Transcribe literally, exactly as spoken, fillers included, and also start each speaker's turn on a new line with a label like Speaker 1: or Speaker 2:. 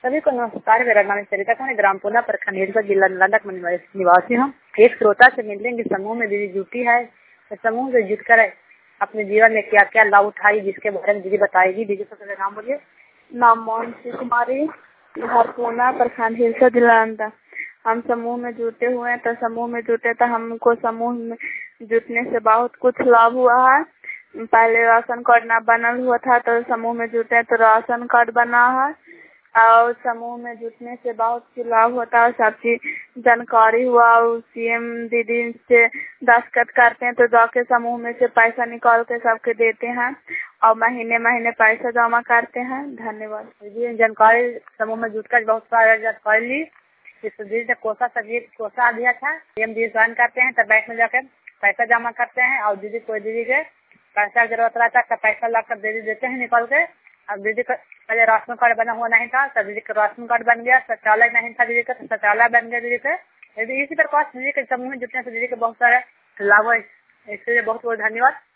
Speaker 1: सभी को नमस्कार। मेरा नाम सरिता खान, ग्राम पूना प्रखंड हिरसा, जिला नालंदा का निवासी हूँ। एक श्रोता से मिलते हैं कि समूह में दीदी जुटी है, तो समूह से जुटकर अपने जीवन में क्या क्या लाभ उठाई, जिसके बारे में दीदी बताएगी। दीदी सबसे नाम बोलिए।
Speaker 2: नाम मोहनसी कुमारी, घर पूना प्रखंड हिरसा, जिला नालंदा। हम समूह में जुटे हुए हैं, तो समूह में जुटे तो हमको समूह में जुटने से बहुत कुछ लाभ हुआ है। पहले राशन कार्ड ना बनल हुआ था, तो समूह में जुटे तो राशन कार्ड बना है। और समूह में जुटने से बहुत सी लाभ होता है, सब चीज जानकारी हुआ। सीएम दीदी से दस्तखत करते हैं तो जाके समूह में से पैसा निकाल के सबके देते हैं और महीने महीने पैसा जमा करते हैं। धन्यवाद।
Speaker 1: दीदी जानकारी समूह में जुटकर बहुत सारा जानकारी ली। इस दीदी ने कोसा सब्जी कोसा दिया था, सीएम दीदी ज्वाइन करते हैं तब बैंक में जाकर पैसा जमा करते हैं। और दीदी कोई दीदी के पैसा जरूरत रहता है, पैसा लाकर दीदी देते हैं निकाल के। अब दीदी का पहले राशन कार्ड बना हुआ नहीं था, तब दीदी का राशन कार्ड बन गया। शौचालय नहीं था दीदी का, तो शौचालय बन गया दीदी का। यदि इसी प्रकार दीदी के समूह में जुटने से दीदी के बहुत सारे लाभ है। इसके लिए बहुत बहुत धन्यवाद।